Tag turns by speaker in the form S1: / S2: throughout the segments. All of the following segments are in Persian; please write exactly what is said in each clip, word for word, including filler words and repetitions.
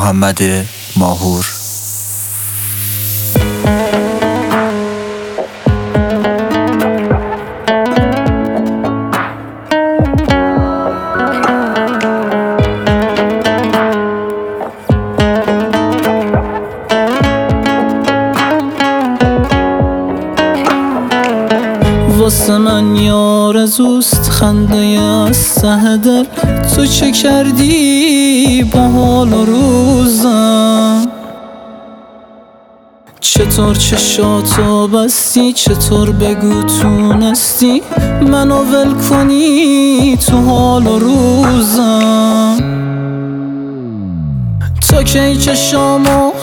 S1: محمد ماهور.
S2: واسه من یار آرزوست خنده از ته دل. تو چه کردی با حال و روزم؟ چطور چشاتو بستی؟ چطور بگو تونستی منو ول کنی تو حال و روزم؟ تو کی چشامو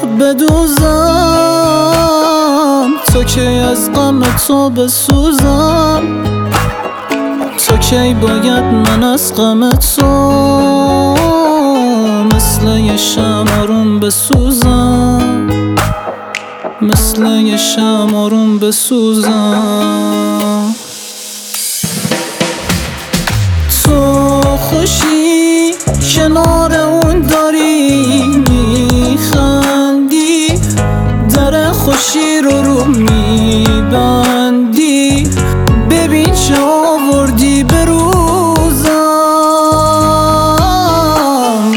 S2: بدوزم؟ تو کی از غم تو بسوزم؟ تو کی باید من از غم تو مثل یه شمع آروم بسوزم، مثل یه شمع آروم بسوزم؟ تو خوشی کنار اون داری میخندی، در خوشی رو رو میبندی. ببین چه آوردی به روزم،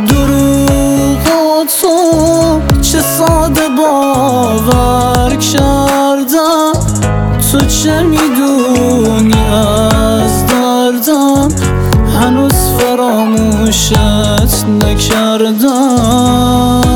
S2: دروغ تو چه ساده باور کردم. تو چه میدونی از دردم؟ هنوز فراموشت نکردم.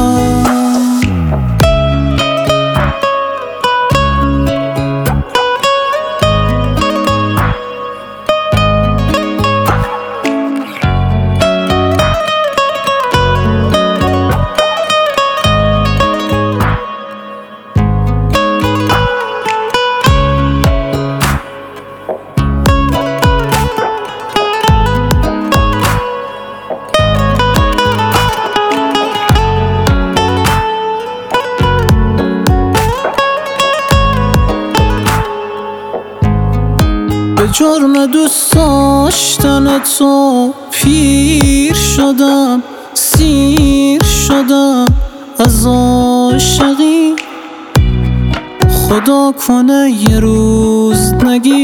S2: به جرم دوست داشتن تو پیر شدم، سیر شدم از عاشقی. خدا کنه یه روز نگی